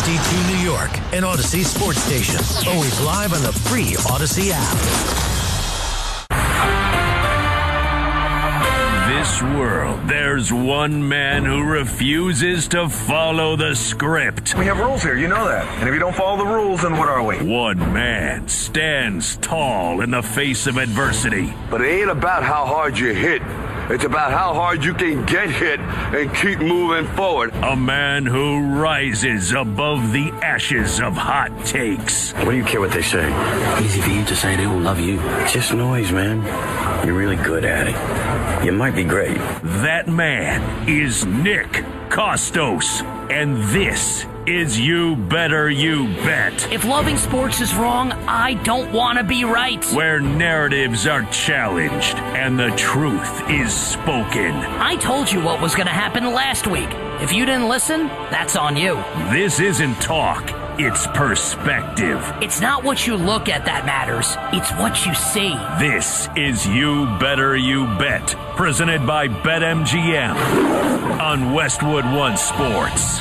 HD2 New York, an Odyssey sports station. Always live on the free Odyssey app. This world, there's one man who refuses to follow the script. We have rules here, you know that. And if you don't follow the rules, then what are we? One man stands tall in the face of adversity. But it ain't about how hard you hit. It's about how hard you can get hit and keep moving forward. A man who rises above the ashes of hot takes. What do you care what they say? Easy for you to say they will love you. It's just noise, man. You're really good at it. You might be great. That man is Nick Kostos. And this is You Better You Bet. If loving sports is wrong, I don't want to be right. Where narratives are challenged and the truth is spoken. I told you what was going to happen last week. If you didn't listen, that's on you. This isn't talk. It's perspective. It's not what you look at that matters. It's what you see. This is You Better You Bet, presented by BetMGM on Westwood One Sports.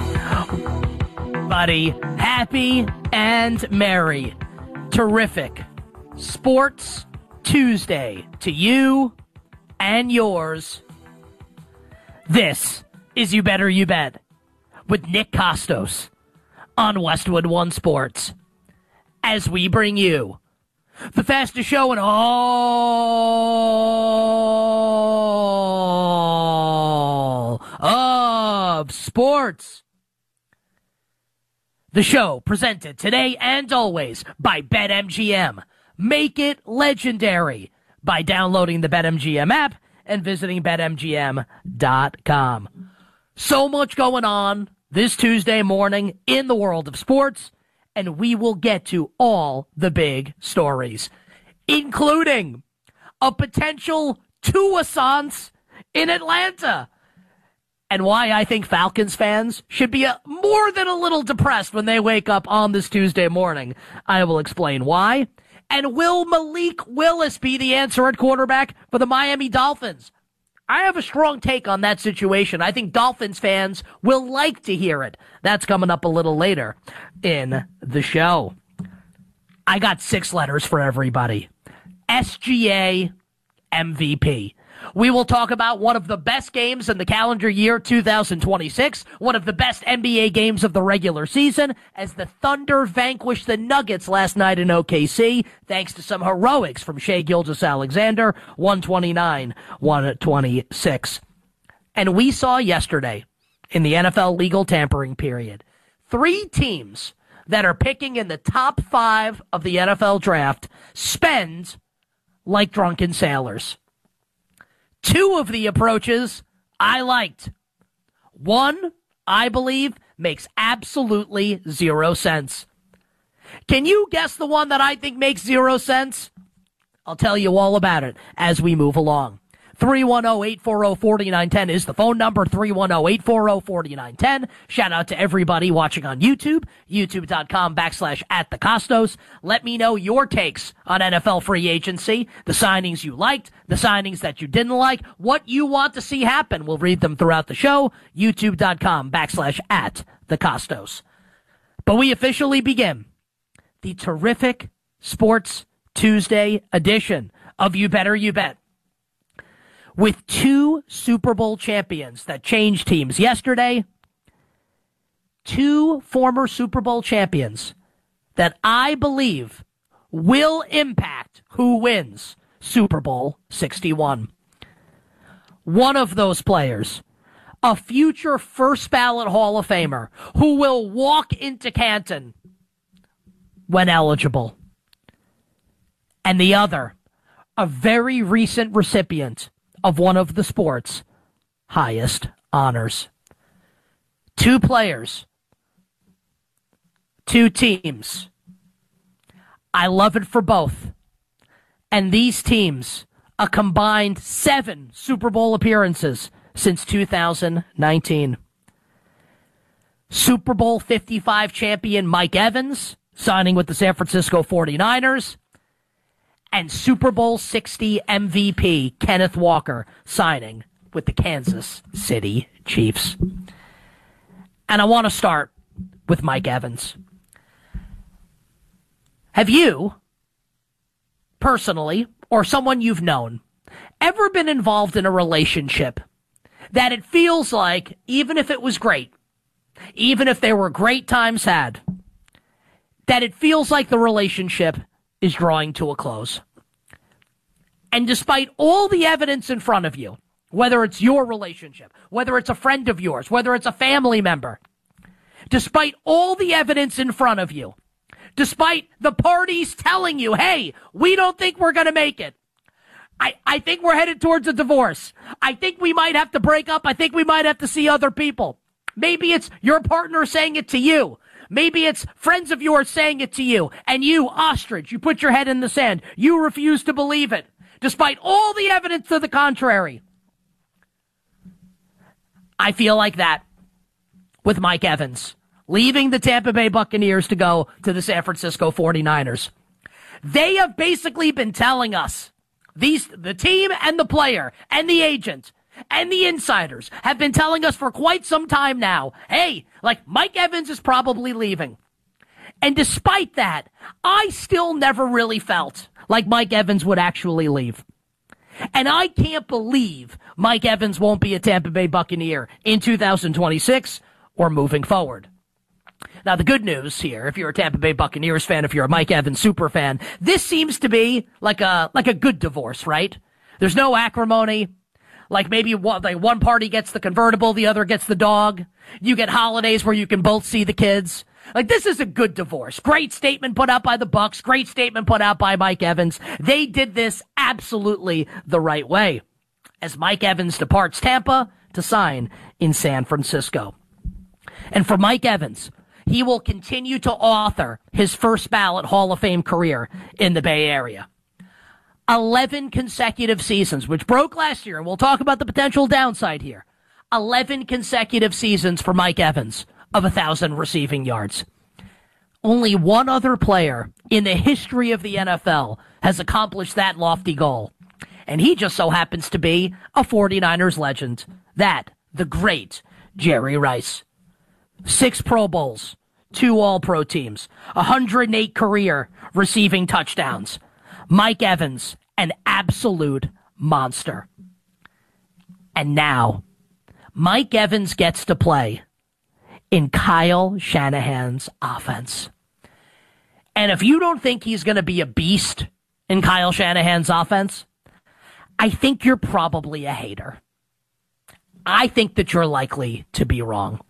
Buddy, happy and merry. Terrific Sports Tuesday to you and yours. This is You Better You Bet with Nick Kostos on Westwood One Sports, as we bring you the fastest show in all of sports. The show presented today and always by BetMGM. Make it legendary by downloading the BetMGM app and visiting BetMGM.com. So much going on this Tuesday morning in the world of sports, and we will get to all the big stories, including a potential Tuassance in Atlanta, and why I think Falcons fans should be more than a little depressed when they wake up on this Tuesday morning. I will explain why. And will Malik Willis be the answer at quarterback for the Miami Dolphins? I have a strong take on that situation. I think Dolphins fans will like to hear it. That's coming up a little later in the show. I got 6 letters for everybody. SGA MVP. We will talk about one of the best games in the calendar year 2026, one of the best NBA games of the regular season, as the Thunder vanquished the Nuggets last night in OKC, thanks to some heroics from Shai Gilgeous-Alexander, 129-126. And we saw yesterday, in the NFL legal tampering period, 3 teams that are picking in the top 5 of the NFL draft spend like drunken sailors. 2 of the approaches I liked. One, I believe, makes absolutely 0 sense. Can you guess the one that I think makes 0 sense? I'll tell you all about it as we move along. 310-840-4910 is the phone number, 310-840-4910. Shout out to everybody watching on YouTube, youtube.com/@thecostos. Let me know your takes on NFL free agency, the signings you liked, the signings that you didn't like, what you want to see happen. We'll read them throughout the show, youtube.com/@thecostos. But we officially begin the terrific Sports Tuesday edition of You Better You Bet, with 2 Super Bowl champions that changed teams yesterday, 2 former Super Bowl champions that I believe will impact who wins Super Bowl 61. One of those players, a future first ballot Hall of Famer who will walk into Canton when eligible. And the other, a very recent recipient of one of the sport's highest honors. 2 players, 2 teams. I love it for both. And these teams, a combined 7 Super Bowl appearances since 2019. Super Bowl 55 champion Mike Evans, signing with the San Francisco 49ers. And Super Bowl 60 MVP Kenneth Walker signing with the Kansas City Chiefs. And I want to start with Mike Evans. Have you, personally, or someone you've known, ever been involved in a relationship that it feels like, even if it was great, even if there were great times had, that it feels like the relationship is drawing to a close? And despite all the evidence in front of you, whether it's your relationship, whether it's a friend of yours, whether it's a family member, despite all the evidence in front of you, despite the parties telling you, hey, we don't think we're going to make it. I think we're headed towards a divorce. I think we might have to break up. I think we might have to see other people. Maybe it's your partner saying it to you. Maybe it's friends of yours saying it to you. And you, ostrich, you put your head in the sand. You refuse to believe it, despite all the evidence to the contrary. I feel like that with Mike Evans, leaving the Tampa Bay Buccaneers to go to the San Francisco 49ers. They have basically been telling us, the team and the player and the agent and the insiders have been telling us for quite some time now, hey, like Mike Evans is probably leaving. And despite that, I still never really felt like Mike Evans would actually leave. And I can't believe Mike Evans won't be a Tampa Bay Buccaneer in 2026 or moving forward. Now, the good news here, if you're a Tampa Bay Buccaneers fan, if you're a Mike Evans super fan, this seems to be like a good divorce, right? There's no acrimony. Like maybe one party gets the convertible, the other gets the dog. You get holidays where you can both see the kids. Like, this is a good divorce. Great statement put out by the Bucs. Great statement put out by Mike Evans. They did this absolutely the right way as Mike Evans departs Tampa to sign in San Francisco. And for Mike Evans, he will continue to author his first ballot Hall of Fame career in the Bay Area. 11 consecutive seasons, which broke last year, and we'll talk about the potential downside here. 11 consecutive seasons for Mike Evans of 1,000 receiving yards. Only one other player in the history of the NFL has accomplished that lofty goal, and he just so happens to be a 49ers legend. That, the great Jerry Rice. 6 Pro Bowls, 2 All-Pro teams, 108 career receiving touchdowns. Mike Evans, an absolute monster. And now, Mike Evans gets to play in Kyle Shanahan's offense. And if you don't think he's going to be a beast in Kyle Shanahan's offense, I think you're probably a hater. I think that you're likely to be wrong.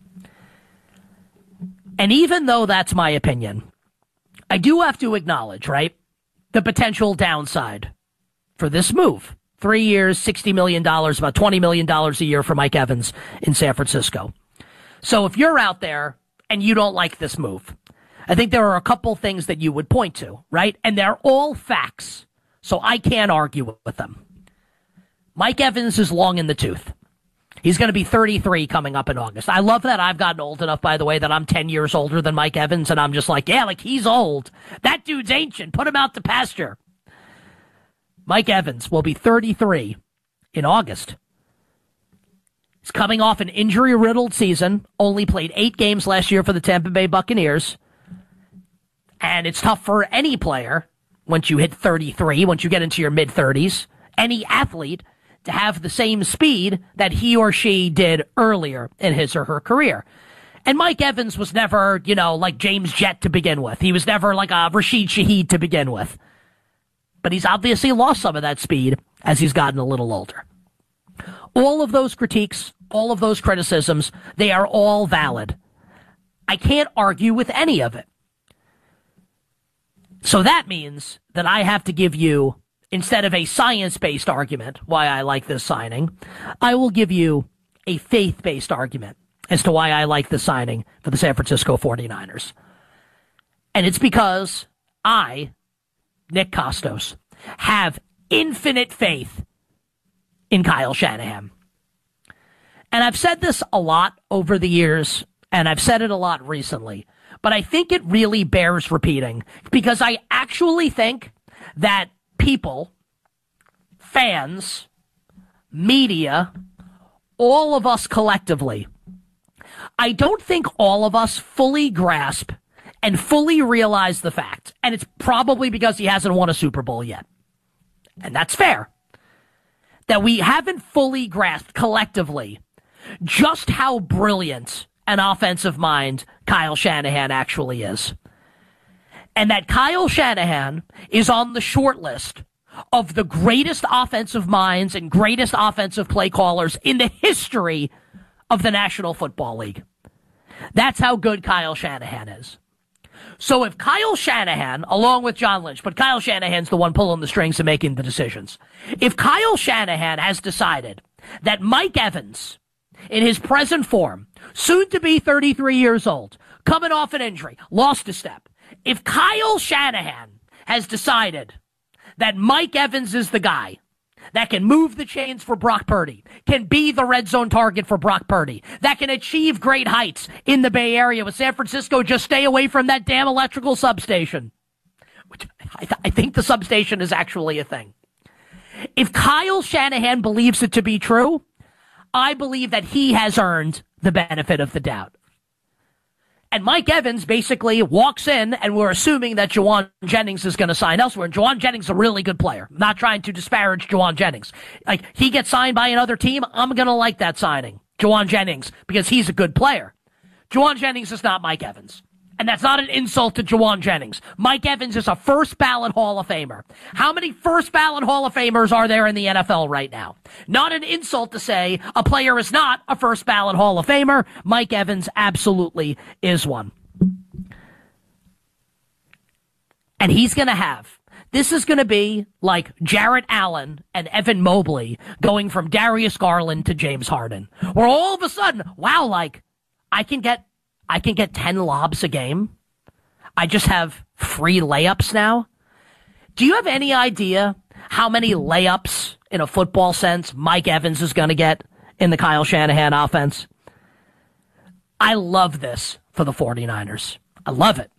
And even though that's my opinion, I do have to acknowledge, right, the potential downside for this move. 3 years, $60 million, about $20 million a year for Mike Evans in San Francisco. So if you're out there and you don't like this move, I think there are a couple things that you would point to, right? And they're all facts, so I can't argue with them. Mike Evans is long in the tooth. He's going to be 33 coming up in August. I love that I've gotten old enough, by the way, that I'm 10 years older than Mike Evans, and I'm just like, yeah, like he's old. That dude's ancient. Put him out to pasture. Mike Evans will be 33 in August. He's coming off an injury-riddled season, only played 8 games last year for the Tampa Bay Buccaneers. And it's tough for any player, once you hit 33, once you get into your mid-30s, any athlete, to have the same speed that he or she did earlier in his or her career. And Mike Evans was never, like James Jett to begin with. He was never like a Rashid Shaheed to begin with. But he's obviously lost some of that speed as he's gotten a little older. All of those critiques, all of those criticisms, they are all valid. I can't argue with any of it. So that means that I have to give you, instead of a science-based argument why I like this signing, I will give you a faith-based argument as to why I like the signing for the San Francisco 49ers. And it's because I, Nick Kostos, have infinite faith in Kyle Shanahan. And I've said this a lot over the years, and I've said it a lot recently, but I think it really bears repeating because I actually think that people, fans, media, all of us collectively I don't think all of us fully grasp and fully realize the fact, and it's probably because he hasn't won a Super Bowl yet, and that's fair, that we haven't fully grasped collectively just how brilliant an offensive mind Kyle Shanahan actually is. And that Kyle Shanahan is on the short list of the greatest offensive minds and greatest offensive play callers in the history of the National Football League. That's how good Kyle Shanahan is. So if Kyle Shanahan, along with John Lynch, but Kyle Shanahan's the one pulling the strings and making the decisions. If Kyle Shanahan has decided that Mike Evans, in his present form, soon to be 33 years old, coming off an injury, lost a step. If Kyle Shanahan has decided that Mike Evans is the guy that can move the chains for Brock Purdy, can be the red zone target for Brock Purdy, that can achieve great heights in the Bay Area with San Francisco, just stay away from that damn electrical substation. Which I think the substation is actually a thing. If Kyle Shanahan believes it to be true, I believe that he has earned the benefit of the doubt. And Mike Evans basically walks in, and we're assuming that Jauan Jennings is going to sign elsewhere. And Jauan Jennings is a really good player. I'm not trying to disparage Jauan Jennings. Like, he gets signed by another team, I'm going to like that signing, Jauan Jennings, because he's a good player. Jauan Jennings is not Mike Evans. And that's not an insult to Jauan Jennings. Mike Evans is a first-ballot Hall of Famer. How many first-ballot Hall of Famers are there in the NFL right now? Not an insult to say a player is not a first-ballot Hall of Famer. Mike Evans absolutely is one. And he's going to have, this is going to be like Jarrett Allen and Evan Mobley going from Darius Garland to James Harden. Where all of a sudden, wow, like, I can get 10 lobs a game. I just have free layups now. Do you have any idea how many layups, in a football sense, Mike Evans is going to get in the Kyle Shanahan offense? I love this for the 49ers. I love it.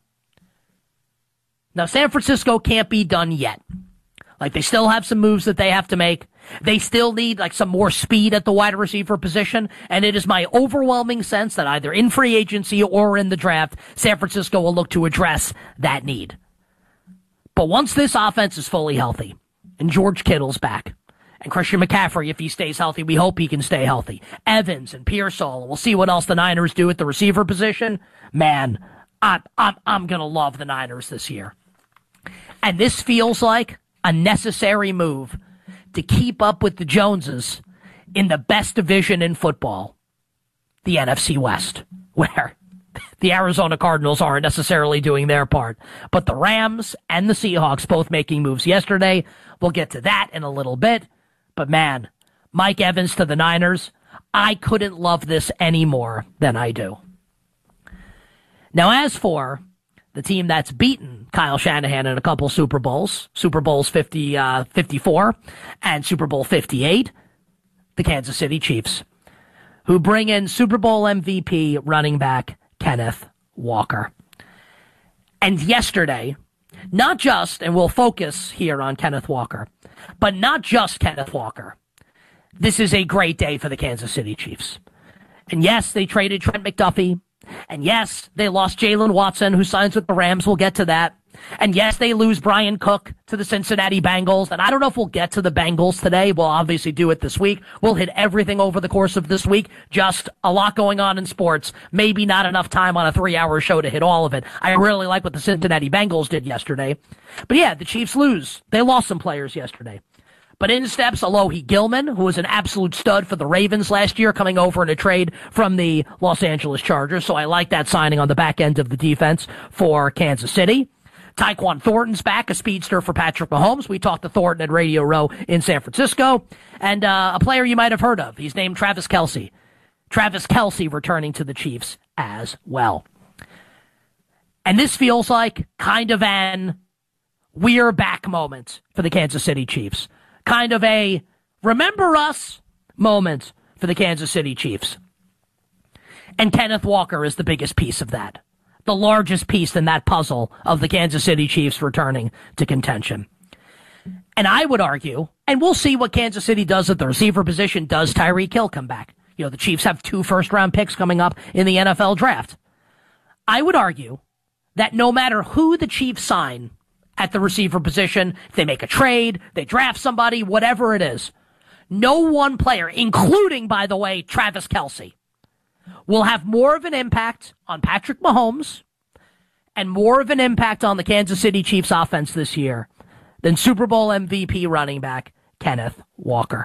Now, San Francisco can't be done yet. Like, they still have some moves that they have to make. They still need, like, some more speed at the wide receiver position. And it is my overwhelming sense that either in free agency or in the draft, San Francisco will look to address that need. But once this offense is fully healthy, and George Kittle's back, and Christian McCaffrey, if he stays healthy, we hope he can stay healthy, Evans and Pearsall, we'll see what else the Niners do at the receiver position. Man, I'm gonna love the Niners this year. And this feels like a necessary move to keep up with the Joneses in the best division in football, the NFC West, where the Arizona Cardinals aren't necessarily doing their part. But the Rams and the Seahawks both making moves yesterday. We'll get to that in a little bit. But man, Mike Evans to the Niners, I couldn't love this any more than I do. Now, as for the team that's beaten Kyle Shanahan in a couple Super Bowls, Super Bowls 54 and Super Bowl 58, the Kansas City Chiefs, who bring in Super Bowl MVP running back Kenneth Walker. And yesterday, not just, and we'll focus here on Kenneth Walker, but not just Kenneth Walker. This is a great day for the Kansas City Chiefs. And yes, they traded Trent McDuffie. And yes, they lost Jalen Watson, who signs with the Rams. We'll get to that. And yes, they lose Brian Cook to the Cincinnati Bengals. And I don't know if we'll get to the Bengals today. We'll obviously do it this week. We'll hit everything over the course of this week. Just a lot going on in sports. Maybe not enough time on a 3-hour show to hit all of it. I really like what the Cincinnati Bengals did yesterday. But yeah, the Chiefs lose. They lost some players yesterday. But in steps Alohi Gilman, who was an absolute stud for the Ravens last year, coming over in a trade from the Los Angeles Chargers. So I like that signing on the back end of the defense for Kansas City. Tyquan Thornton's back, a speedster for Patrick Mahomes. We talked to Thornton at Radio Row in San Francisco. And a player you might have heard of. He's named Travis Kelce. Travis Kelce returning to the Chiefs as well. And this feels like kind of an we're back moment for the Kansas City Chiefs. Kind of a remember us moment for the Kansas City Chiefs. And Kenneth Walker is the biggest piece of that. The largest piece in that puzzle of the Kansas City Chiefs returning to contention. And I would argue, and we'll see what Kansas City does at the receiver position. Does Tyreek Hill come back? The Chiefs have 2 first-round picks coming up in the NFL draft. I would argue that no matter who the Chiefs sign at the receiver position, if they make a trade, they draft somebody, whatever it is, no one player, including, by the way, Travis Kelce, will have more of an impact on Patrick Mahomes and more of an impact on the Kansas City Chiefs offense this year than Super Bowl MVP running back Kenneth Walker.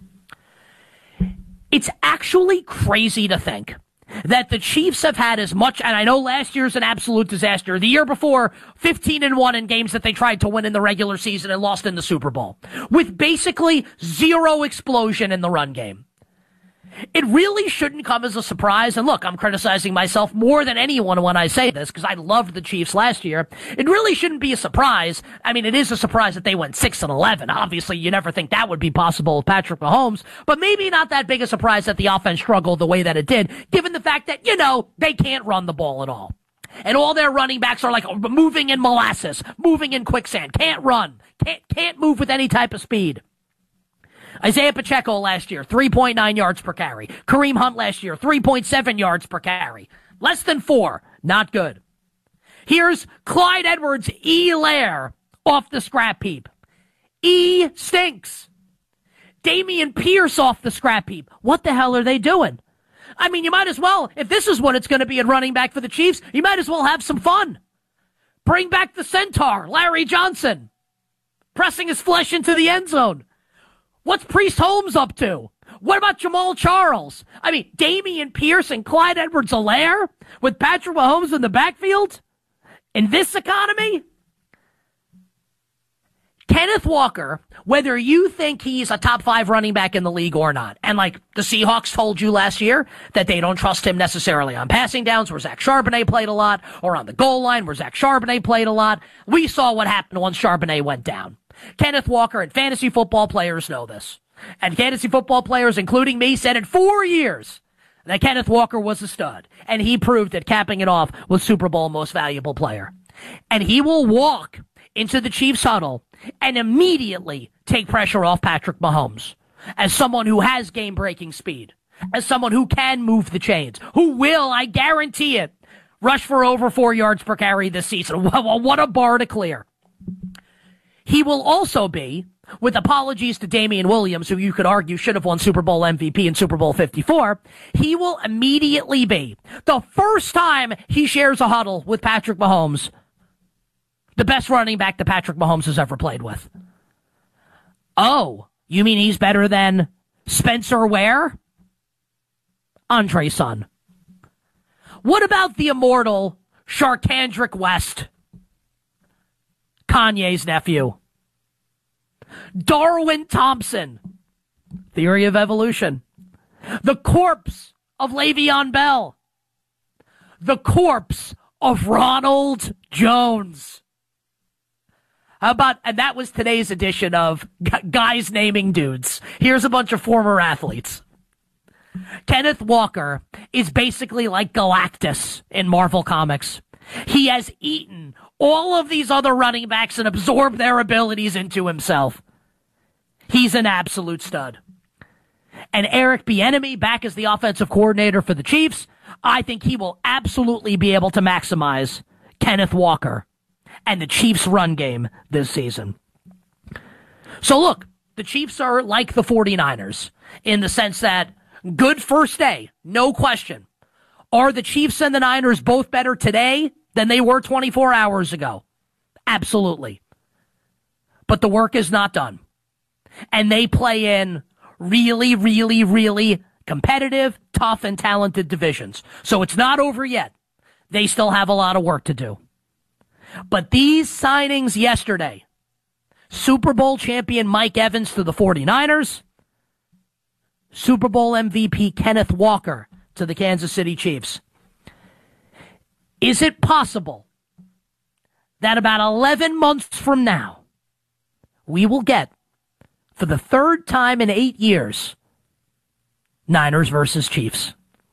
It's actually crazy to think that the Chiefs have had as much, and I know last year's an absolute disaster. The year before, 15-1 in games that they tried to win in the regular season and lost in the Super Bowl, with basically zero explosion in the run game. It really shouldn't come as a surprise, and look, I'm criticizing myself more than anyone when I say this, because I loved the Chiefs last year. It really shouldn't be a surprise. I mean, it is a surprise that they went 6-11. Obviously, you never think that would be possible with Patrick Mahomes, but maybe not that big a surprise that the offense struggled the way that it did, given the fact that, they can't run the ball at all. And all their running backs are like moving in molasses, moving in quicksand, can't run, can't move with any type of speed. Isaiah Pacheco last year, 3.9 yards per carry. Kareem Hunt last year, 3.7 yards per carry. Less than 4. Not good. Here's Clyde Edwards-Helaire off the scrap heap. E stinks. Dameon Pierce off the scrap heap. What the hell are they doing? I mean, you might as well, if this is what it's going to be at running back for the Chiefs, you might as well have some fun. Bring back the Centaur, Larry Johnson, pressing his flesh into the end zone. What's Priest Holmes up to? What about Jamal Charles? I mean, Dameon Pierce and Clyde Edwards-Helaire with Patrick Mahomes in the backfield? In this economy? Kenneth Walker, whether you think he's a top 5 running back in the league or not, and like the Seahawks told you last year that they don't trust him necessarily on passing downs where Zach Charbonnet played a lot, or on the goal line where Zach Charbonnet played a lot. We saw what happened once Charbonnet went down. Kenneth Walker and fantasy football players know this. And fantasy football players, including me, said in 4 years that Kenneth Walker was a stud. And he proved it, capping it off with Super Bowl most valuable player. And he will walk into the Chiefs huddle and immediately take pressure off Patrick Mahomes as someone who has game-breaking speed, as someone who can move the chains, who will, I guarantee it, rush for over 4 yards per carry this season. What a bar to clear. He will also be, with apologies to Damian Williams, who you could argue should have won Super Bowl MVP in Super Bowl 54, he will immediately be, the first time he shares a huddle with Patrick Mahomes, the best running back that Patrick Mahomes has ever played with. Oh, you mean he's better than Spencer Ware? Andre Son. What about the immortal Sharkandrick West? Kanye's nephew. Darwin Thompson. Theory of evolution. The corpse of Le'Veon Bell. The corpse of Ronald Jones. How about, and that was today's edition of Guys Naming Dudes. Here's a bunch of former athletes. Kenneth Walker is basically like Galactus in Marvel Comics. He has eaten all of these other running backs and absorbed their abilities into himself. He's an absolute stud. And Eric Bieniemy back as the offensive coordinator for the Chiefs, I think he will absolutely be able to maximize Kenneth Walker and the Chiefs' run game this season. So look, the Chiefs are like the 49ers in the sense that good first day, no question. Are the Chiefs and the Niners both better today than they were 24 hours ago? Absolutely. But the work is not done. And they play in really, really, really competitive, tough, and talented divisions. So it's not over yet. They still have a lot of work to do. But these signings yesterday, Super Bowl champion Mike Evans to the 49ers, Super Bowl MVP Kenneth Walker to the Kansas City Chiefs. Is it possible that about 11 months from now, we will get, for the third time in 8 years, Niners versus Chiefs?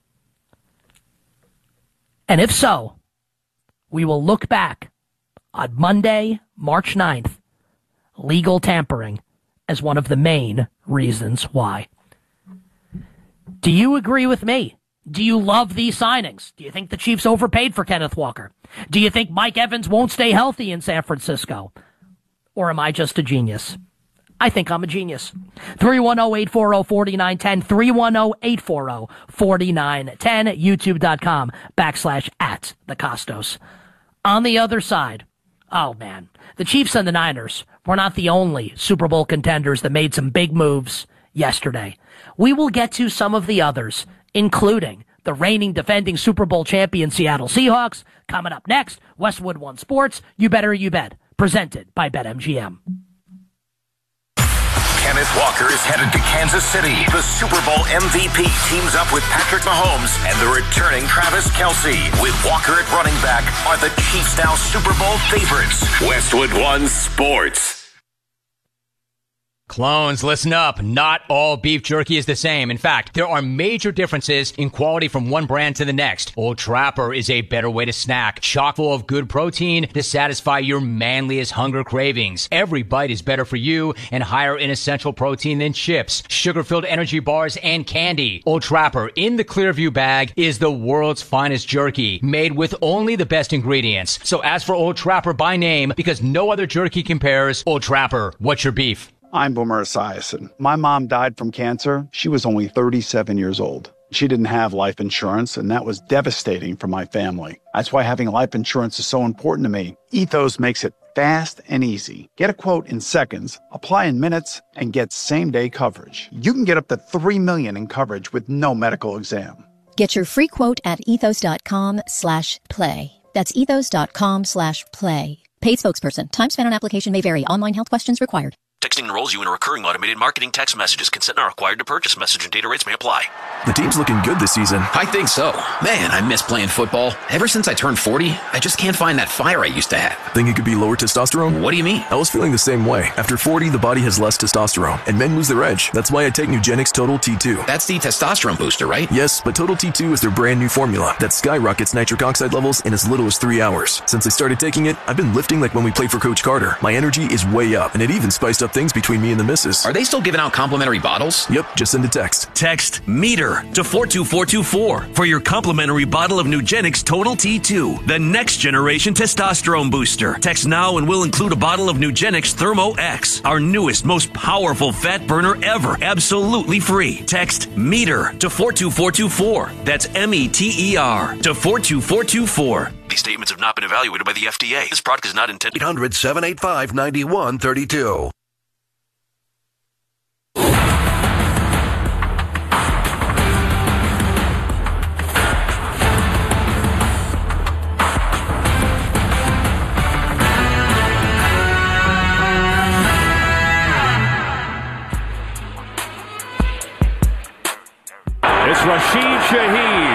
And if so, we will look back on Monday, March 9th, legal tampering as one of the main reasons why. Do you agree with me? Do you love these signings? Do you think the Chiefs overpaid for Kenneth Walker? Do you think Mike Evans won't stay healthy in San Francisco? Or am I just a genius? I think I'm a genius. 310-840-4910, 310-840-4910, youtube.com/@TheCostos. On the other side, oh man, the Chiefs and the Niners were not the only Super Bowl contenders that made some big moves yesterday. We will get to some of the others, including the reigning defending Super Bowl champion Seattle Seahawks, coming up next. Westwood One Sports, You Better You Bet, presented by BetMGM. Kenneth Walker is headed to Kansas City. The Super Bowl MVP teams up with Patrick Mahomes and the returning Travis Kelce. With Walker at running back, are the Chiefs now Super Bowl favorites? Westwood One Sports. Clones, listen up. Not all beef jerky is the same. In fact, there are major differences in quality from one brand to the next. Old Trapper is a better way to snack, chock full of good protein to satisfy your manliest hunger cravings. Every bite is better for you and higher in essential protein than chips, sugar-filled energy bars, and candy. Old Trapper in the Clearview bag is the world's finest jerky, made with only the best ingredients. So ask for Old Trapper by name because no other jerky compares. Old Trapper, what's your beef? I'm Boomer Esiason. My mom died from cancer. She was only 37 years old. She didn't have life insurance, and that was devastating for my family. That's why having life insurance is so important to me. Ethos makes it fast and easy. Get a quote in seconds, apply in minutes, and get same-day coverage. You can get up to $3 million in coverage with no medical exam. Get your free quote at ethos.com/play. That's ethos.com/play. Paid spokesperson. Time spent on application may vary. Online health questions required. Texting enrolls you in a recurring automated marketing text messages. Consent not required to purchase. Message and data rates may apply. The team's looking good this season. I think so. Man, I miss playing football. Ever since I turned 40, I just can't find that fire I used to have. Think it could be lower testosterone? What do you mean? I was feeling the same way. After 40, the body has less testosterone, and men lose their edge. That's why I take Nugenix Total T2. That's the testosterone booster, right? Yes, but Total T2 is their brand new formula that skyrockets nitric oxide levels in as little as 3 hours. Since I started taking it, I've been lifting like when we played for Coach Carter. My energy is way up, and it even spiced up things between me and the missus. Are they still giving out complimentary bottles? Yep, just send a text. Text METER to 42424 for your complimentary bottle of Nugenix Total T2, the next generation testosterone booster. Text now and we'll include a bottle of Nugenix Thermo X, our newest, most powerful fat burner ever, absolutely free. Text METER to 42424. That's METER to 42424. These statements have not been evaluated by the FDA. This product is not intended. 800-785-9132. It's Rashid Shaheed.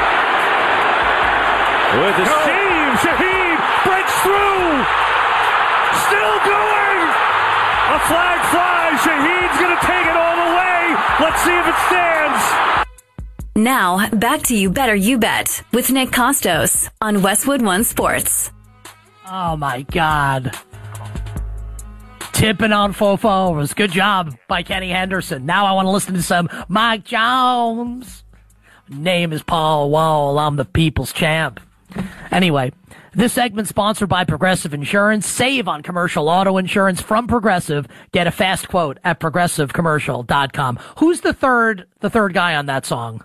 With the Steve Shaheed breaks through. Still going. A flag flies. Shaheed's going to take it all the way. Let's see if it stands. Now, back to You Better You Bet with Nick Costos on Westwood One Sports. Oh, my God. Tipping on Fofos. Good job by Kenny Henderson. Now I want to listen to some Mike Jones. Name is Paul Wall. I'm the people's champ. Anyway, this segment's sponsored by Progressive Insurance. Save on commercial auto insurance from Progressive. Get a fast quote at progressivecommercial.com. Who's the third guy on that song?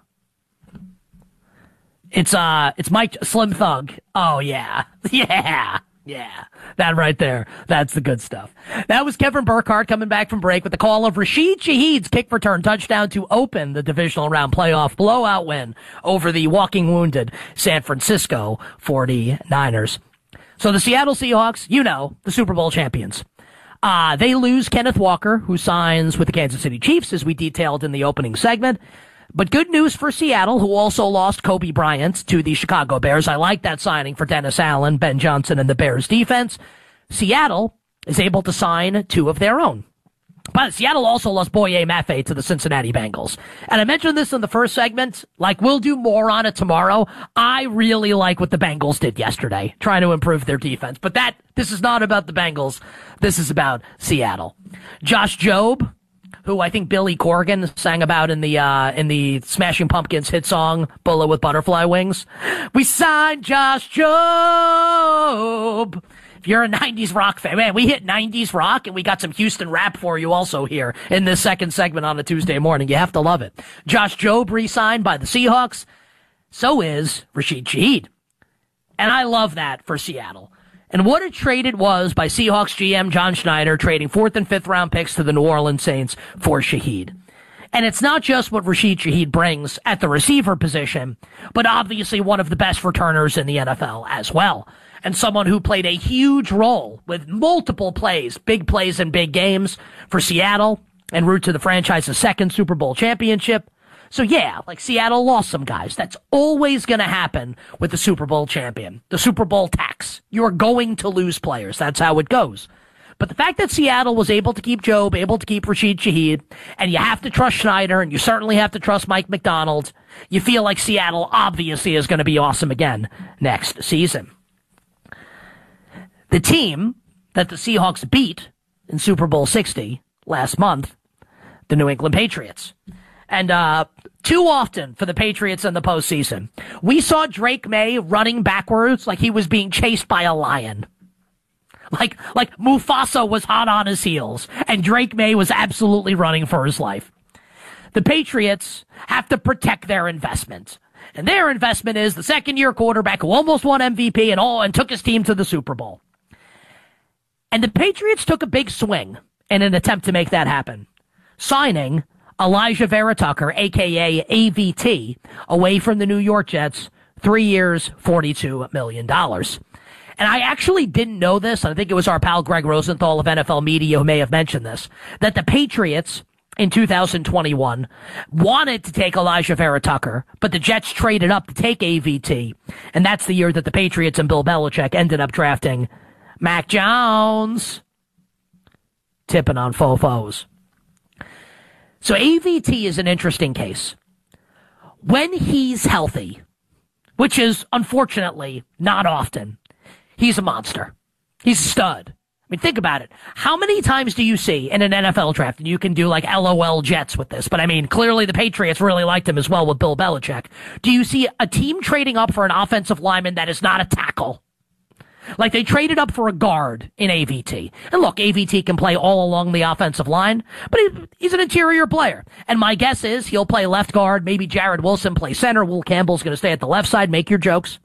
It's Mike Slim Thug. Oh, yeah. Yeah, that right there. That's the good stuff. That was Kevin Burkhardt coming back from break with the call of Rashid Shaheed's kick return touchdown to open the divisional round playoff blowout win over the walking wounded San Francisco 49ers. So the Seattle Seahawks, the Super Bowl champions. They lose Kenneth Walker, who signs with the Kansas City Chiefs, as we detailed in the opening segment. But good news for Seattle, who also lost Kobe Bryant to the Chicago Bears. I like that signing for Dennis Allen, Ben Johnson, and the Bears defense. Seattle is able to sign two of their own. But Seattle also lost Boye Mafe to the Cincinnati Bengals. And I mentioned this in the first segment. We'll do more on it tomorrow. I really like what the Bengals did yesterday, trying to improve their defense. But this is not about the Bengals. This is about Seattle. Josh Jobe, who I think Billy Corgan sang about in the Smashing Pumpkins hit song, Bullet with Butterfly Wings. We signed Josh Jobe. If you're a 90s rock fan, man, we hit 90s rock, and we got some Houston rap for you also here in this second segment on a Tuesday morning. You have to love it. Josh Jobe re-signed by the Seahawks. So is Rashid Shaheed. And I love that for Seattle. And what a trade it was by Seahawks GM John Schneider, trading 4th and 5th round picks to the New Orleans Saints for Shaheed. And it's not just what Rashid Shaheed brings at the receiver position, but obviously one of the best returners in the NFL as well. And someone who played a huge role with multiple plays, big plays in big games for Seattle, en route to the franchise's second Super Bowl championship. So yeah, like Seattle lost some guys. That's always going to happen with the Super Bowl champion. The Super Bowl tax. You're going to lose players. That's how it goes. But the fact that Seattle was able to keep Jobe, able to keep Rashid Shaheed, and you have to trust Schneider, and you certainly have to trust Mike McDonald, you feel like Seattle obviously is going to be awesome again next season. The team that the Seahawks beat in Super Bowl 60 last month, the New England Patriots. And too often for the Patriots in the postseason, we saw Drake May running backwards like he was being chased by a lion. Like Mufasa was hot on his heels, and Drake May was absolutely running for his life. The Patriots have to protect their investment. And their investment is the second-year quarterback who almost won MVP and took his team to the Super Bowl. And the Patriots took a big swing in an attempt to make that happen, signing Elijah Vera Tucker, a.k.a. AVT, away from the New York Jets, 3 years, $42 million. And I actually didn't know this, and I think it was our pal Greg Rosenthal of NFL Media who may have mentioned this, that the Patriots in 2021 wanted to take Elijah Vera Tucker, but the Jets traded up to take AVT, and that's the year that the Patriots and Bill Belichick ended up drafting Mac Jones, tipping on fofos. So AVT is an interesting case. When he's healthy, which is unfortunately not often, he's a monster. He's a stud. I mean, think about it. How many times do you see in an NFL draft, and you can do like LOL Jets with this, but I mean, clearly the Patriots really liked him as well with Bill Belichick. Do you see a team trading up for an offensive lineman that is not a tackle? Like they traded up for a guard in AVT. And look, AVT can play all along the offensive line, but he's an interior player. And my guess is he'll play left guard. Maybe Jared Wilson play center. Will Campbell's going to stay at the left side. Make your jokes.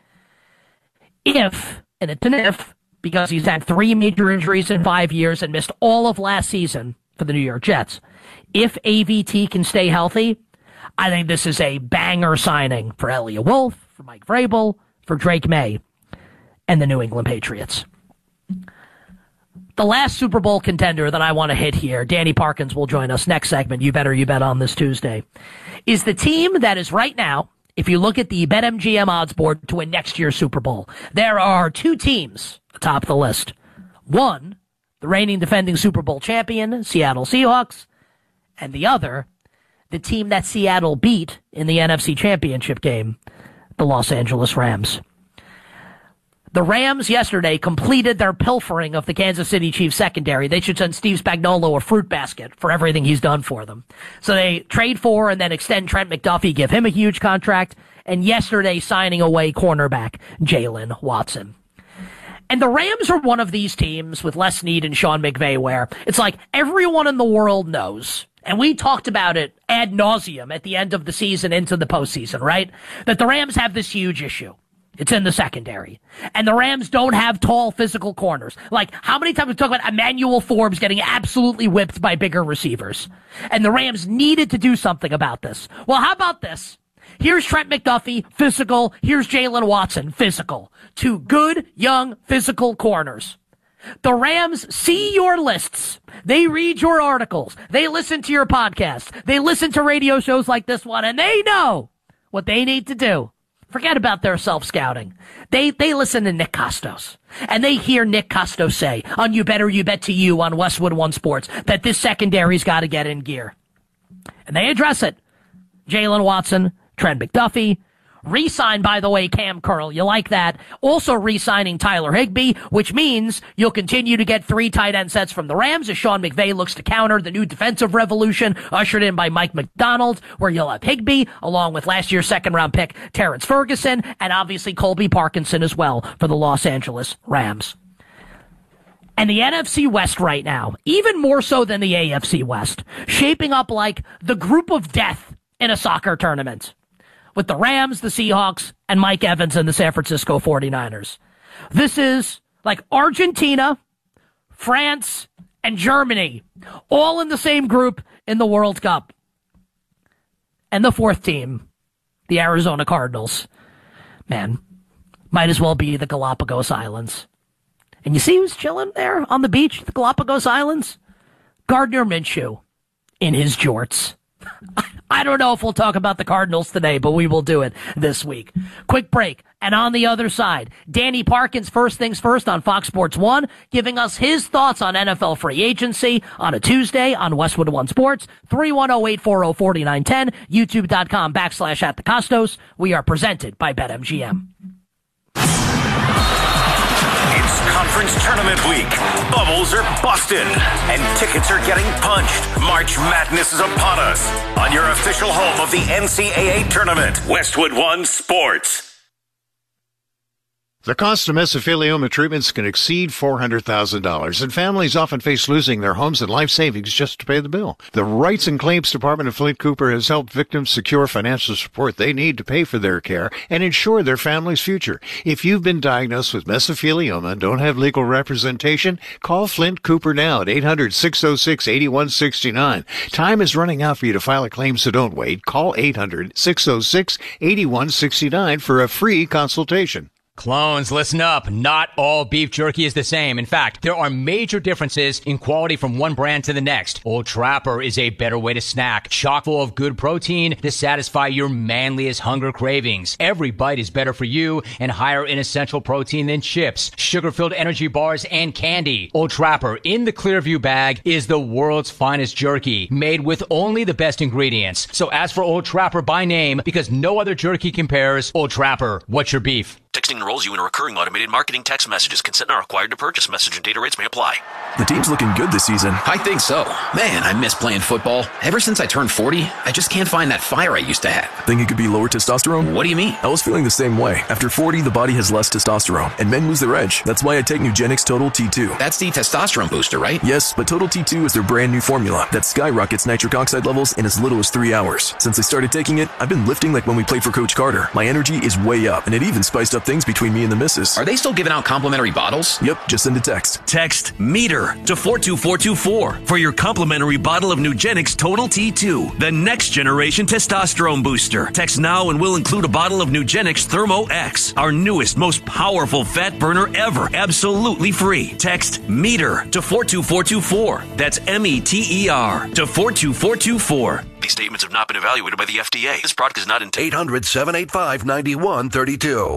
If, and it's an if, because he's had 3 major injuries in 5 years and missed all of last season for the New York Jets. If AVT can stay healthy, I think this is a banger signing for Elliott Wolf, for Mike Vrabel, for Drake May, and the New England Patriots. The last Super Bowl contender that I want to hit here, Danny Parkins will join us next segment, You Better You Bet on this Tuesday, is the team that is right now, if you look at the BetMGM odds board, to win next year's Super Bowl. There are 2 teams atop the list. One, the reigning defending Super Bowl champion, Seattle Seahawks, and the other, the team that Seattle beat in the NFC Championship game, the Los Angeles Rams. The Rams yesterday completed their pilfering of the Kansas City Chiefs secondary. They should send Steve Spagnuolo a fruit basket for everything he's done for them. So they trade for and then extend Trent McDuffie, give him a huge contract, and yesterday signing away cornerback Jalen Watson. And the Rams are one of these teams with Les Snead and Sean McVay where it's like everyone in the world knows, and we talked about it ad nauseum at the end of the season into the postseason, right? That the Rams have this huge issue. It's in the secondary. And the Rams don't have tall physical corners. Like, how many times we talk about Emmanuel Forbes getting absolutely whipped by bigger receivers? And the Rams needed to do something about this. Well, how about this? Here's Trent McDuffie, physical. Here's Jalen Watson, physical. 2 good, young, physical corners. The Rams see your lists. They read your articles. They listen to your podcasts. They listen to radio shows like this one, and they know what they need to do. Forget about their self-scouting. They listen to Nick Costos. And they hear Nick Costos say on You Better You Bet to You on Westwood One Sports that this secondary's got to get in gear. And they address it. Jalen Watson, Trent McDuffie, Re-sign, by the way, Cam Curl. You like that. Also re-signing Tyler Higbee, which means you'll continue to get 3 tight end sets from the Rams as Sean McVay looks to counter the new defensive revolution ushered in by Mike McDonald, where you'll have Higbee along with last year's second-round pick Terrence Ferguson and obviously Colby Parkinson as well for the Los Angeles Rams. And the NFC West right now, even more so than the AFC West, shaping up like the group of death in a soccer tournament, with the Rams, the Seahawks, and Mike Evans and the San Francisco 49ers. This is like Argentina, France, and Germany, all in the same group in the World Cup. And the fourth team, the Arizona Cardinals. Man, might as well be the Galapagos Islands. And you see who's chilling there on the beach, the Galapagos Islands? Gardner Minshew in his jorts. I don't know if we'll talk about the Cardinals today, but we will do it this week. Quick break. And on the other side, Danny Parkins, First Things First on Fox Sports 1, giving us his thoughts on NFL free agency on a Tuesday on Westwood One Sports, 310-840-4910, youtube.com/@thecostos. We are presented by BetMGM. It's conference tournament week. Bubbles are busted, and tickets are getting punched. March Madness is upon us on your official home of the NCAA tournament, Westwood One Sports. The cost of mesothelioma treatments can exceed $400,000, and families often face losing their homes and life savings just to pay the bill. The Rights and Claims Department of Flint Cooper has helped victims secure financial support they need to pay for their care and ensure their family's future. If you've been diagnosed with mesothelioma and don't have legal representation, call Flint Cooper now at 800-606-8169. Time is running out for you to file a claim, so don't wait. Call 800-606-8169 for a free consultation. Clones, listen up. Not all beef jerky is the same. In fact, there are major differences in quality from one brand to the next. Old Trapper is a better way to snack, chock full of good protein to satisfy your manliest hunger cravings. Every bite is better for you and higher in essential protein than chips, sugar-filled energy bars, and candy. Old Trapper in the Clearview bag is the world's finest jerky, made with only the best ingredients. So ask for Old Trapper by name because no other jerky compares. Old Trapper, what's your beef? Texting enrolls you in a recurring automated marketing text messages. Consent not required to purchase. Message and data rates may apply. The team's looking good this season. I think so. Man, I miss playing football. Ever since I turned 40, I just can't find that fire I used to have. Think it could be lower testosterone? What do you mean? I was feeling the same way. After 40, the body has less testosterone, and men lose their edge. That's why I take Nugenix Total T2. That's the testosterone booster, right? Yes, but Total T2 is their brand new formula that skyrockets nitric oxide levels in as little as 3 hours. Since I started taking it, I've been lifting like when we played for Coach Carter. My energy is way up, and it even spiced up things between me and the missus. Are they still giving out complimentary bottles? Yep, just send a text. Text METER to 42424 for your complimentary bottle of Nugenix Total T2, the next generation testosterone booster. Text now and we'll include a bottle of Nugenix Thermo X, our newest, most powerful fat burner ever, absolutely free. Text METER to 42424. That's METER to 42424. These statements have not been evaluated by the FDA. This product is not intended. 800-785-9132.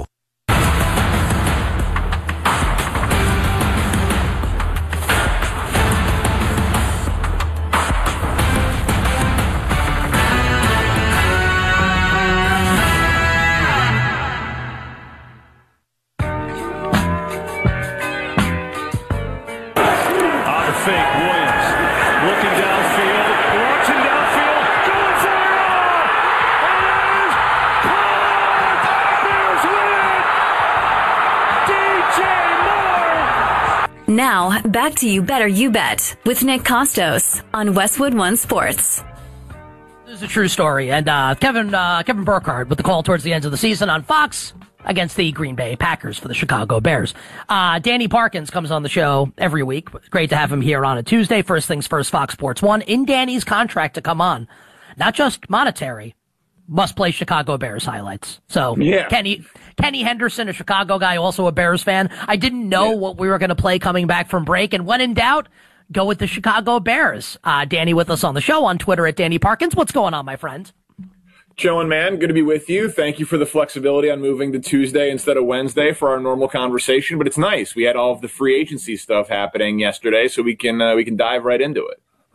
Now, back to You Better You Bet with Nick Costos on Westwood One Sports. This is a true story, and Kevin Burkhardt with the call towards the end of the season on Fox against the Green Bay Packers for the Chicago Bears. Danny Parkins comes on the show every week. Great to have him here on a Tuesday. First Things First, Fox Sports 1. In Danny's contract to come on, not just monetary, must play Chicago Bears highlights. So, yeah. Kenny Henderson, a Chicago guy, also a Bears fan. I didn't know what we were going to play coming back from break, and when in doubt, go with the Chicago Bears. Danny with us on the show on Twitter at Danny Parkins. What's going on, my friend? Chillin', man. Good to be with you. Thank you for the flexibility on moving to Tuesday instead of Wednesday for our normal conversation, but it's nice. We had all of the free agency stuff happening yesterday, so we can dive right into it.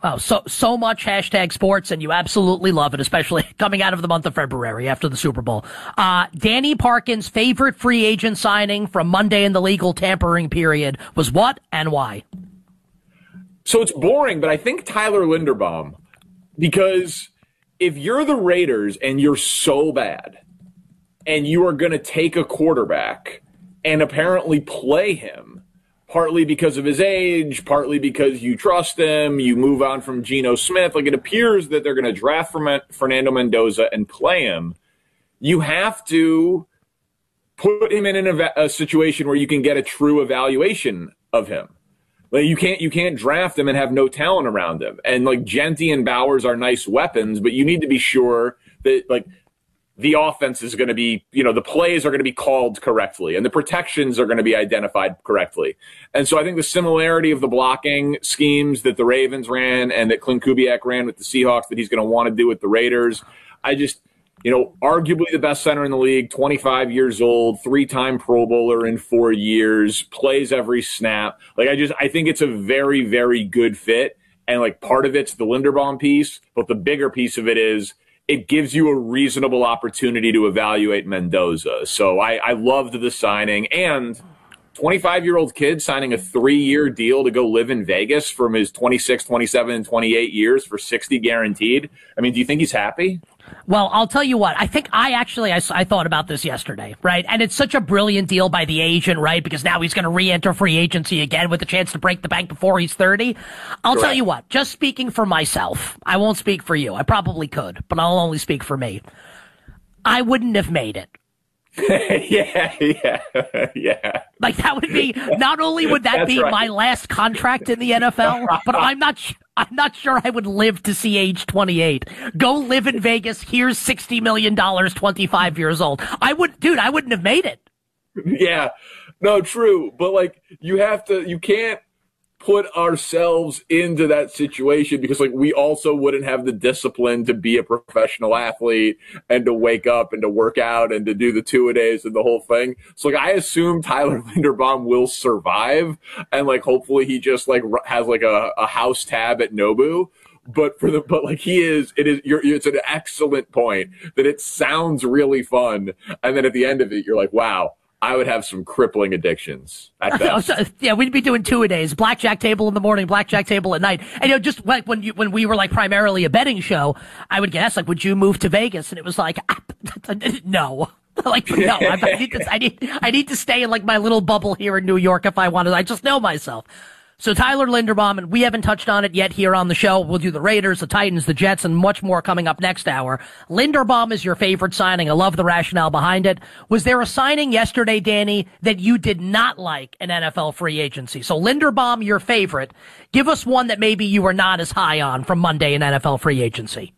Oh, so much hashtag sports, and you absolutely love it, especially coming out of the month of February after the Super Bowl. Danny Parkin's favorite free agent signing from Monday in the legal tampering period was what and why? So it's boring, but I think Tyler Linderbaum, because if you're the Raiders and you're so bad and you are going to take a quarterback and apparently play him, partly because of his age, partly because you trust him, you move on from Geno Smith. Like, it appears that they're going to draft Fernando Mendoza and play him. You have to put him in a situation where you can get a true evaluation of him. Like, you can't draft him and have no talent around him. And like Gentry and Bowers are nice weapons, but you need to be sure that like the offense is going to be, the plays are going to be called correctly and the protections are going to be identified correctly. And so I think the similarity of the blocking schemes that the Ravens ran and that Clint Kubiak ran with the Seahawks that he's going to want to do with the Raiders, I just, arguably the best center in the league, 25 years old, 3-time Pro Bowler in 4 years, plays every snap. Like, I think it's a very, very good fit. And like part of it's the Linderbaum piece, but the bigger piece of it is it gives you a reasonable opportunity to evaluate Mendoza. So I loved the signing. And 25-year-old kid signing a 3-year deal to go live in Vegas from his 26, 27, and 28 years for $60 guaranteed. I mean, do you think he's happy? Well, I'll tell you what. I think I thought about this yesterday, right? And it's such a brilliant deal by the agent, right? Because now he's going to re-enter free agency again with a chance to break the bank before he's 30. I'll tell you what, just speaking for myself, I won't speak for you. I probably could, but I'll only speak for me. I wouldn't have made it. Yeah. Like, that would be, not only would that be my last contract in the NFL, but I'm not sure I would live to see age 28. Go live in Vegas. Here's $60 million, 25 years old. I wouldn't have made it. Yeah, no, true. But like, you can't put ourselves into that situation because like we also wouldn't have the discipline to be a professional athlete and to wake up and to work out and to do the 2-a-days and the whole thing. So like I assume Tyler Linderbaum will survive and like hopefully he just like has like a house tab at Nobu. But it's an excellent point that it sounds really fun. And then at the end of it, you're like, wow, I would have some crippling addictions at best. Yeah, we'd be doing 2-a-days, blackjack table in the morning, blackjack table at night. And just like when we were like primarily a betting show, I would get asked like, would you move to Vegas? And it was like, no. Like, no, I need to stay in like my little bubble here in New York if I wanted. I just know myself. So Tyler Linderbaum, and we haven't touched on it yet here on the show. We'll do the Raiders, the Titans, the Jets, and much more coming up next hour. Linderbaum is your favorite signing. I love the rationale behind it. Was there a signing yesterday, Danny, that you did not like in NFL free agency? So Linderbaum, your favorite. Give us one that maybe you were not as high on from Monday in NFL free agency.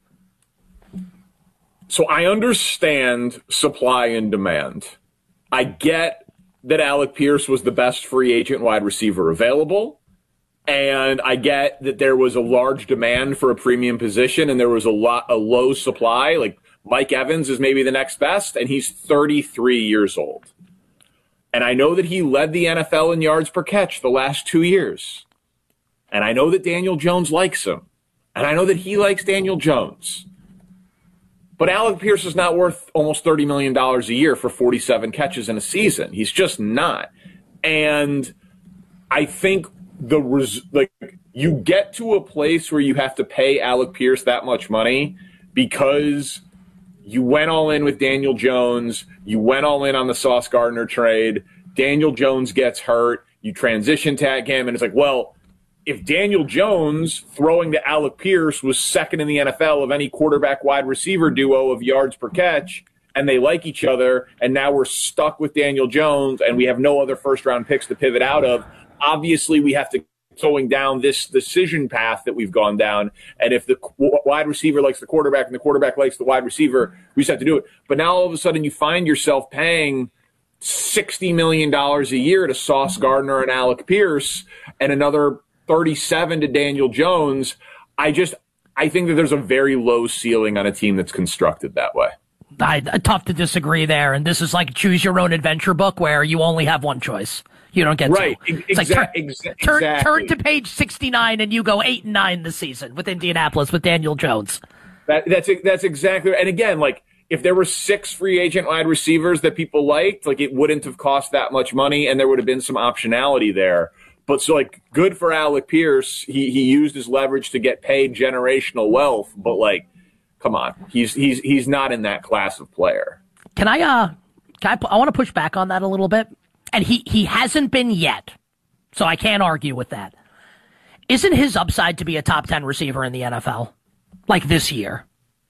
So I understand supply and demand. I get that Alec Pierce was the best free agent wide receiver available. And I get that there was a large demand for a premium position and there was a low supply. Like Mike Evans is maybe the next best, and he's 33 years old. And I know that he led the NFL in yards per catch the last 2 years. And I know that Daniel Jones likes him. And I know that he likes Daniel Jones. But Alec Pierce is not worth almost $30 million a year for 47 catches in a season. He's just not. And I think you get to a place where you have to pay Alec Pierce that much money because you went all in with Daniel Jones. You went all in on the Sauce Gardner trade. Daniel Jones gets hurt. You transition tag him. And it's like, well, if Daniel Jones throwing to Alec Pierce was second in the NFL of any quarterback wide receiver duo of yards per catch, and they like each other, and now we're stuck with Daniel Jones and we have no other first-round picks to pivot out of, obviously we have to going down this decision path that we've gone down. And if the wide receiver likes the quarterback and the quarterback likes the wide receiver, we just have to do it. But now all of a sudden you find yourself paying $60 million a year to Sauce Gardner and Alec Pierce and another 37 to Daniel Jones. I think that there's a very low ceiling on a team that's constructed that way. Tough to disagree there. And this is like choose your own adventure book where you only have one choice. You don't get right. two. Exactly. Turn to page 69 and you go 8-9 this season with Indianapolis with Daniel Jones. That's exactly. And again, like if there were 6 free agent wide receivers that people liked, like it wouldn't have cost that much money, and there would have been some optionality there. But so like good for Alec Pierce. He used his leverage to get paid generational wealth. But like, come on, he's not in that class of player. I want to push back on that a little bit. And he hasn't been yet, so I can't argue with that. Isn't his upside to be a top 10 receiver in the NFL, like this year?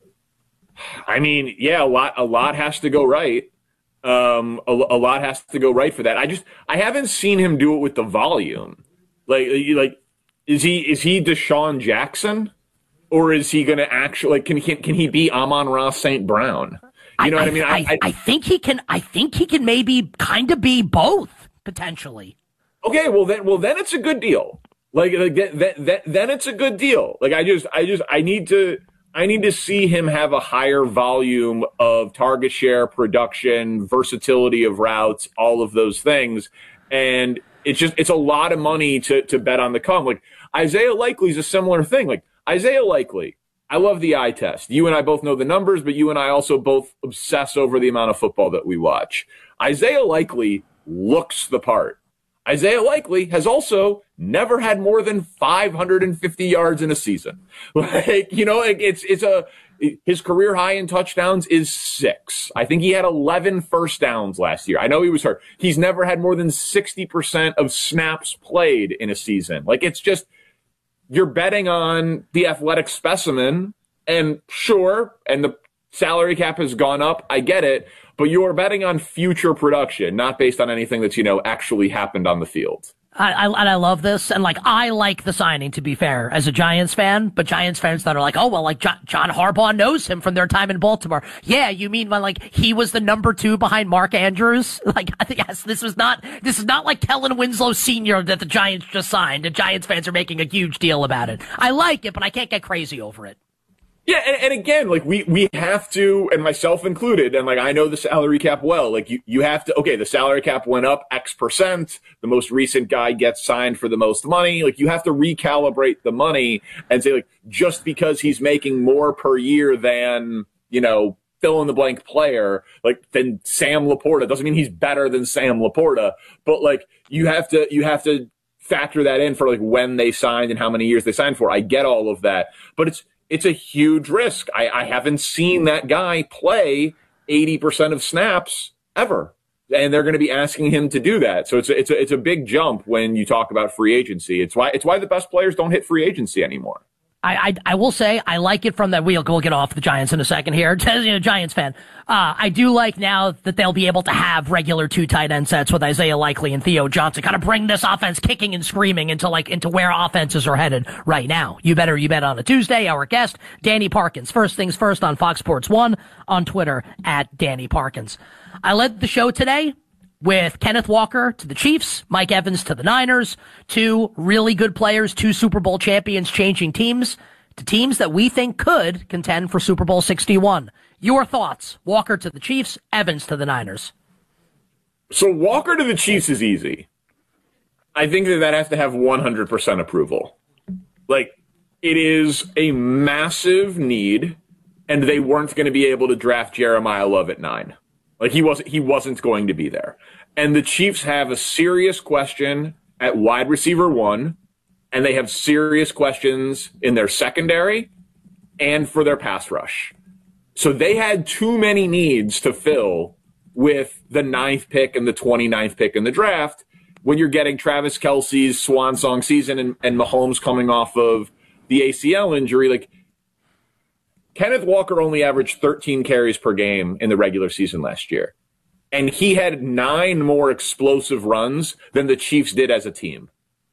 I mean, yeah, a lot has to go right. A lot has to go right for that. I haven't seen him do it with the volume. Like is he Deshaun Jackson, or is he going to actually can he be Amon-Ra St. Brown? You know what I mean? I think he can. I think he can maybe kind of be both potentially. Okay, well then it's a good deal. Like then it's a good deal. Like I need to see him have a higher volume of target share, production, versatility of routes, all of those things, and it's a lot of money to bet on the come. Like Isaiah Likely's a similar thing. Like Isaiah Likely. I love the eye test. You and I both know the numbers, but you and I also both obsess over the amount of football that we watch. Isaiah Likely looks the part. Isaiah Likely has also never had more than 550 yards in a season. Like, you know, his career high in touchdowns is 6. I think he had 11 first downs last year. I know he was hurt. He's never had more than 60% of snaps played in a season. Like, it's just, you're betting on the athletic specimen, and sure, and the salary cap has gone up. I get it, but you're betting on future production, not based on anything that's, actually happened on the field. I love this, and I like the signing, to be fair, as a Giants fan, but Giants fans that are like, oh, well, like John Harbaugh knows him from their time in Baltimore. Yeah, you mean when he was the number 2 behind Mark Andrews? I think, yes, this is not like Kellen Winslow Sr. that the Giants just signed, and Giants fans are making a huge deal about it. I like it, but I can't get crazy over it. Yeah, and again, we have to, and myself included, and I know the salary cap well, you have to, okay, the salary cap went up X%, the most recent guy gets signed for the most money, you have to recalibrate the money and say, just because he's making more per year than, fill in the blank player, than Sam Laporta, doesn't mean he's better than Sam Laporta, but you have to factor that in for when they signed and how many years they signed for. I get all of that, but it's a huge risk. I haven't seen that guy play 80% of snaps ever, and they're going to be asking him to do that. So it's a big jump when you talk about free agency. It's why the best players don't hit free agency anymore. I will say I like it from that. We'll get off the Giants in a second here. Giants fan. I do like now that they'll be able to have regular 2 tight end sets with Isaiah Likely and Theo Johnson, kind of bring this offense kicking and screaming into where offenses are headed right now. You bet on a Tuesday. Our guest, Danny Parkins. First things first on Fox Sports 1, on Twitter at Danny Parkins. I led the show today with Kenneth Walker to the Chiefs, Mike Evans to the Niners, 2 really good players, 2 Super Bowl champions changing teams to teams that we think could contend for Super Bowl 61. Your thoughts? Walker to the Chiefs, Evans to the Niners. So Walker to the Chiefs is easy. I think that has to have 100% approval. It is a massive need, and they weren't going to be able to draft Jeremiah Love at 9. He wasn't going to be there. And the Chiefs have a serious question at wide receiver 1, and they have serious questions in their secondary and for their pass rush. So they had too many needs to fill with the 9th pick and the 29th pick in the draft when you're getting Travis Kelce's swan song season and Mahomes coming off of the ACL injury. Kenneth Walker only averaged 13 carries per game in the regular season last year. And he had 9 more explosive runs than the Chiefs did as a team.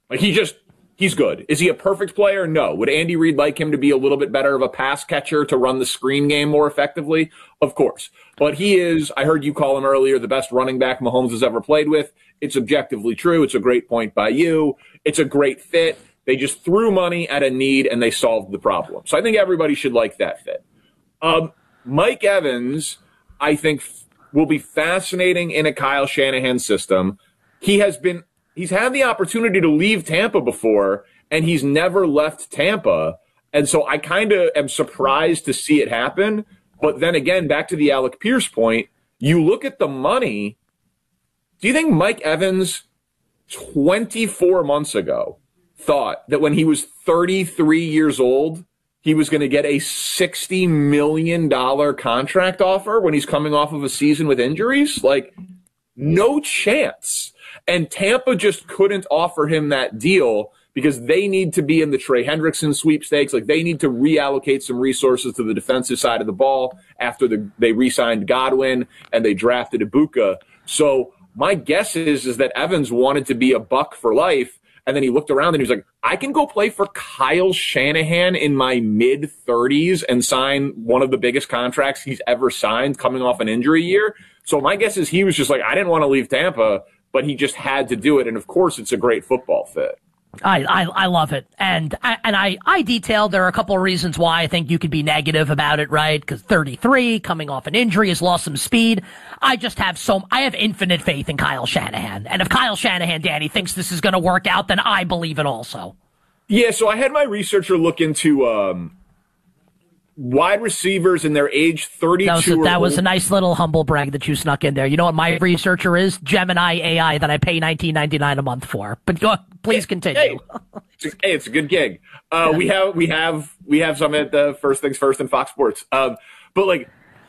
He's good. Is he a perfect player? No. Would Andy Reid like him to be a little bit better of a pass catcher to run the screen game more effectively? Of course. But he is, I heard you call him earlier, the best running back Mahomes has ever played with. It's objectively true. It's a great point by you. It's a great fit. They just threw money at a need and they solved the problem. So I think everybody should like that fit. Mike Evans, I think will be fascinating in a Kyle Shanahan system. He's had the opportunity to leave Tampa before, and he's never left Tampa. And so I kind of am surprised to see it happen. But then again, back to the Alec Pierce point, you look at the money. Do you think Mike Evans 24 months ago thought that when he was 33 years old, he was going to get a $60 million contract offer when he's coming off of a season with injuries? Like, no chance. And Tampa just couldn't offer him that deal because they need to be in the Trey Hendrickson sweepstakes. Like, they need to reallocate some resources to the defensive side of the ball after they re-signed Godwin and they drafted Ibuka. So my guess is that Evans wanted to be a Buck for life. And then he looked around and he was like, I can go play for Kyle Shanahan in my mid-30s and sign one of the biggest contracts he's ever signed coming off an injury year. So my guess is he was just like, I didn't want to leave Tampa, but he just had to do it. And, of course, it's a great football fit. I love it. And I detailed there are a couple of reasons why I think you could be negative about it, right? Because 33, coming off an injury, has lost some speed. I have infinite faith in Kyle Shanahan. And if Kyle Shanahan, Danny, thinks this is going to work out, then I believe it also. Yeah, so I had my researcher look into wide receivers in their age 32 That was a nice little humble brag that you snuck in there. You know what my researcher is? Gemini AI that I pay $19.99 a month for. But please continue. Hey, it's a good gig. We have some at the First Things First and Fox Sports. But like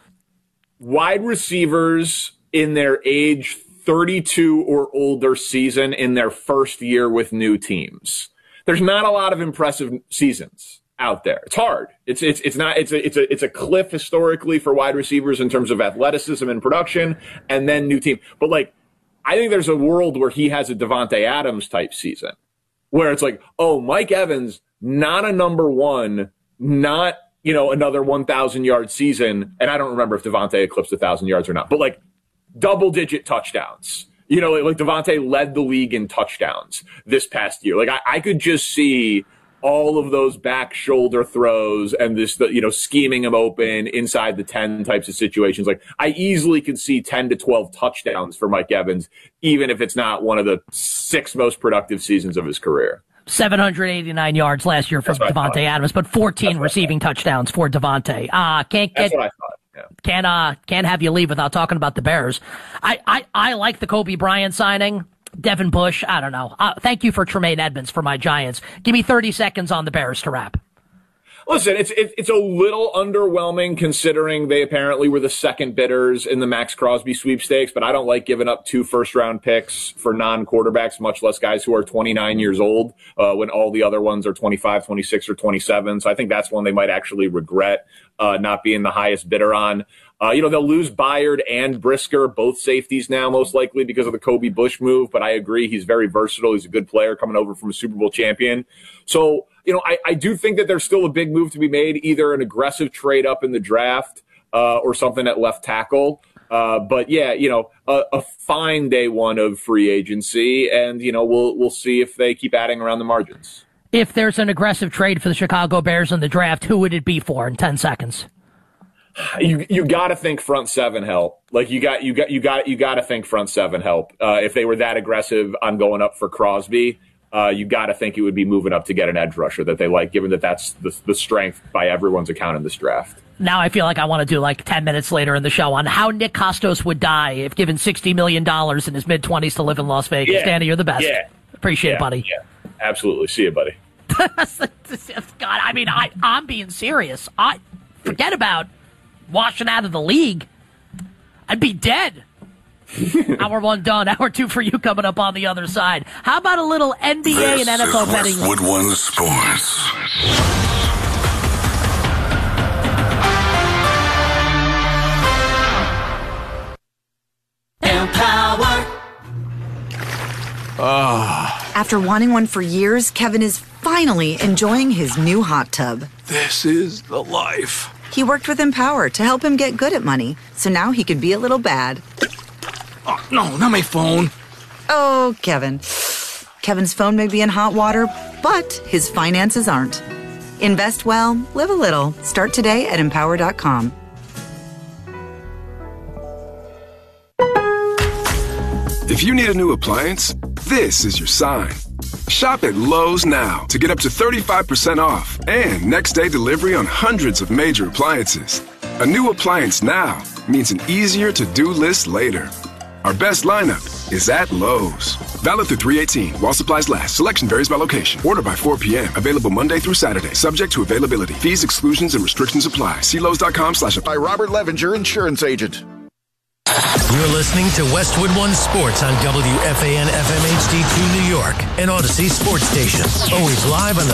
wide receivers in their age 32 or older season in their first year with new teams. There's not a lot of impressive seasons out there. It's hard. It's a cliff historically for wide receivers in terms of athleticism and production, and then new team. But like, I think there's a world where he has a Davante Adams type season, where it's like, oh, Mike Evans, not a number one, not another 1,000 yard season, and I don't remember if Davante eclipsed 1,000 yards or not, but like double digit touchdowns. Like Davante led the league in touchdowns this past year. Like I could just see all of those back shoulder throws and this, scheming him open inside the 10 types of situations. Like I easily could see 10 to 12 touchdowns for Mike Evans, even if it's not one of the 6 most productive seasons of his career. 789 yards last year for Davante Adams, but 14 receiving touchdowns for Davante. That's what I thought. Yeah. Can't have you leave without talking about the Bears. I like the Kobe Bryant signing. Devin Bush, I don't know. Thank you for Tremaine Edmonds for my Giants. Give me 30 seconds on the Bears to wrap. Listen, it's a little underwhelming considering they apparently were the second bidders in the Max Crosby sweepstakes, but I don't like giving up 2 first-round picks for non-quarterbacks, much less guys who are 29 years old, when all the other ones are 25, 26, or 27. So I think that's one they might actually regret not being the highest bidder on. They'll lose Byard and Brisker, both safeties now, most likely because of the Kobe Bush move. But I agree, he's very versatile. He's a good player coming over from a Super Bowl champion. So, I do think that there's still a big move to be made, either an aggressive trade up in the draft or something at left tackle. But yeah, a fine day one of free agency, and we'll see if they keep adding around the margins. If there's an aggressive trade for the Chicago Bears in the draft, who would it be for in 10 seconds? You got to think front seven help. Like you got to think front seven help. If they were that aggressive on going up for Crosby, you got to think it would be moving up to get an edge rusher that they like, given that that's the strength by everyone's account in this draft. Now I feel like I want to do like 10 minutes later in the show on how Nick Kostos would die if given $60 million in his mid-20s to live in Las Vegas. Yeah. Danny, you're the best. Yeah. Appreciate it, buddy. Yeah, absolutely. See you, buddy. God, I mean, I'm being serious. I forget about washing out of the league. I'd be dead. Hour 1 done. Hour 2 for you coming up on the other side. How about a little NBA and NFL betting? Westwood One Sports. Empower. After wanting one for years, Kevin is finally enjoying his new hot tub. This is the life. He worked with Empower to help him get good at money, so now he could be a little bad. Oh, no, not my phone. Oh, Kevin. Kevin's phone may be in hot water, but his finances aren't. Invest well, live a little. Start today at Empower.com. If you need a new appliance, this is your sign. Shop at Lowe's now to get up to 35% off and next-day delivery on hundreds of major appliances. A new appliance now means an easier-to-do list later. Our best lineup is at Lowe's. Valid through 3/18 while supplies last. Selection varies by location. Order by 4 p.m. Available Monday through Saturday. Subject to availability. Fees, exclusions, and restrictions apply. See Lowe's.com/. By Robert Levinger, insurance agent. You're listening to Westwood One Sports on WFAN FM HD2 New York, an Odyssey sports station. Always live on the